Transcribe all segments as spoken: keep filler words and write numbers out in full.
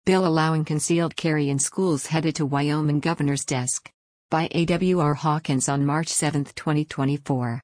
Bill allowing concealed carry in schools headed to Wyoming governor's desk. By A W R Hawkins on March seventh, twenty twenty-four.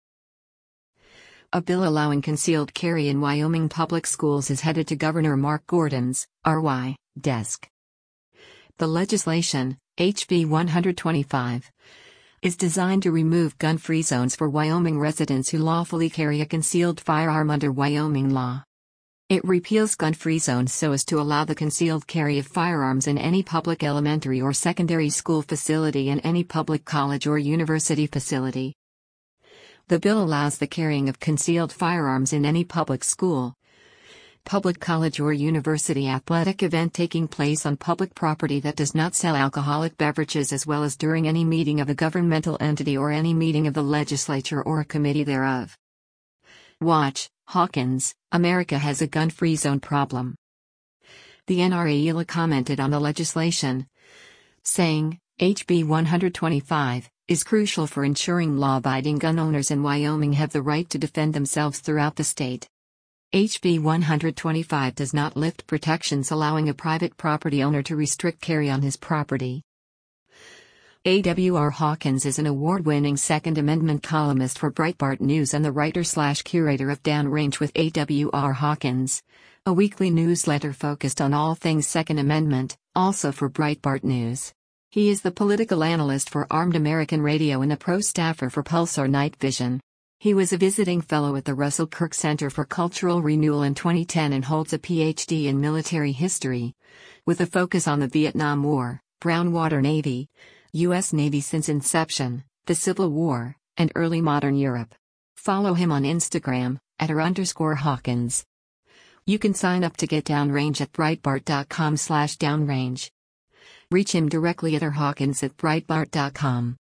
A bill allowing concealed carry in Wyoming public schools is headed to Governor Mark Gordon's, R Y, desk. The legislation, H B one twenty-five, is designed to remove gun-free zones for Wyoming residents who lawfully carry a concealed firearm under Wyoming law. It repeals gun-free zones so as to allow the concealed carry of firearms in any public elementary or secondary school facility and any public college or university facility. The bill allows the carrying of concealed firearms in any public school, public college or university athletic event taking place on public property that does not sell alcoholic beverages, as well as during any meeting of a governmental entity or any meeting of the legislature or a committee thereof. Watch, Hawkins, America has a gun-free zone problem. The N R A E L A commented on the legislation, saying, H B one twenty-five is crucial for ensuring law-abiding gun owners in Wyoming have the right to defend themselves throughout the state. H B one twenty-five does not lift protections allowing a private property owner to restrict carry on his property. A W R Hawkins is an award-winning Second Amendment columnist for Breitbart News and the writer-slash-curator of Downrange with A W R Hawkins, a weekly newsletter focused on all things Second Amendment, also for Breitbart News. He is the political analyst for Armed American Radio and a pro-staffer for Pulsar Night Vision. He was a visiting fellow at the Russell Kirk Center for Cultural Renewal in twenty ten and holds a P H D in military history, with a focus on the Vietnam War, Brown Water Navy, U S Navy since inception, the Civil War, and early modern Europe. Follow him on Instagram, at r underscore Hawkins. You can sign up to get Downrange at breitbart.com slash downrange. Reach him directly at r hawkins at breitbart dot com.